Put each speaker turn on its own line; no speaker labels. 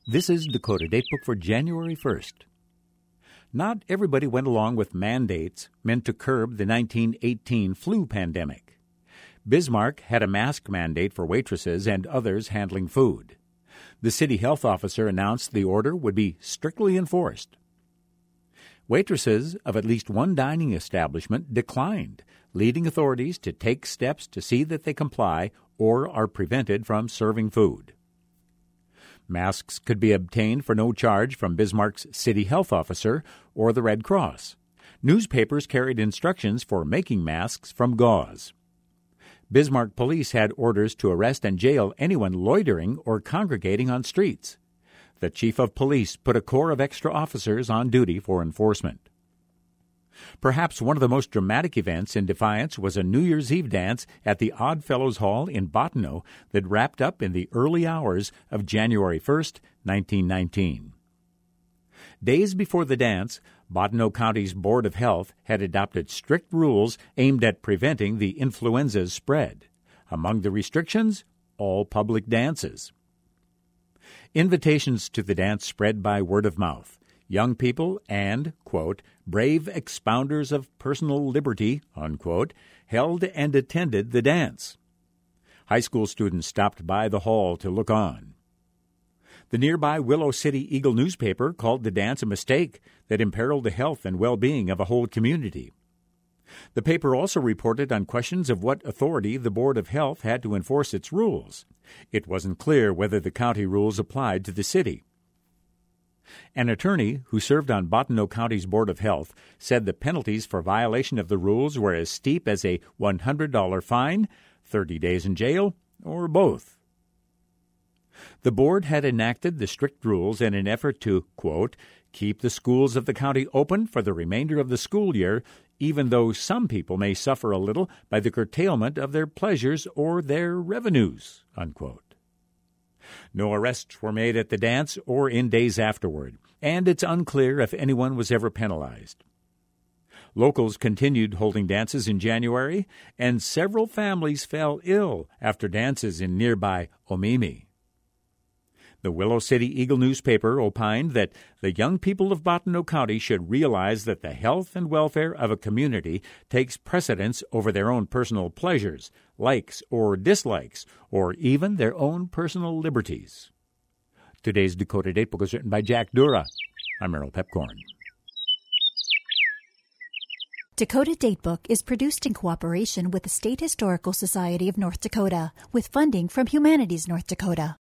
This is Dakota Datebook for January 1st. Not everybody went along with mandates meant to curb the 1918 flu pandemic. Bismarck had a mask mandate for waitresses and others handling food. The city health officer announced the order would be strictly enforced. Waitresses of at least one dining establishment declined, leading authorities to take steps to see that they comply or are prevented from serving food. Masks could be obtained for no charge from Bismarck's city health officer or the Red Cross. Newspapers carried instructions for making masks from gauze. Bismarck police had orders to arrest and jail anyone loitering or congregating on streets. The chief of police put a corps of extra officers on duty for enforcement. Perhaps one of the most dramatic events in Defiance was a New Year's Eve dance at the Odd Fellows Hall in Bottineau that wrapped up in the early hours of January 1st, 1919. Days before the dance, Bottineau County's Board of Health had adopted strict rules aimed at preventing the influenza's spread. Among the restrictions, all public dances. Invitations to the dance spread by word of mouth. Young people and, quote, brave expounders of personal liberty, unquote, held and attended the dance. High school students stopped by the hall to look on. The nearby Willow City Eagle newspaper called the dance a mistake that imperiled the health and well-being of a whole community. The paper also reported on questions of what authority the Board of Health had to enforce its rules. It wasn't clear whether the county rules applied to the city. An attorney who served on Bottineau County's Board of Health said the penalties for violation of the rules were as steep as a $100 fine, 30 days in jail, or both. The board had enacted the strict rules in an effort to, quote, keep the schools of the county open for the remainder of the school year, even though some people may suffer a little by the curtailment of their pleasures or their revenues, unquote. No arrests were made at the dance or in days afterward, and it's unclear if anyone was ever penalized. Locals continued holding dances in January, and several families fell ill after dances in nearby Omemee. The Willow City Eagle newspaper opined that the young people of Bottineau County should realize that the health and welfare of a community takes precedence over their own personal pleasures, likes or dislikes, or even their own personal liberties. Today's Dakota Datebook was written by Jack Dura. I'm Errol Pepcorn.
Dakota Datebook is produced in cooperation with the State Historical Society of North Dakota, with funding from Humanities North Dakota.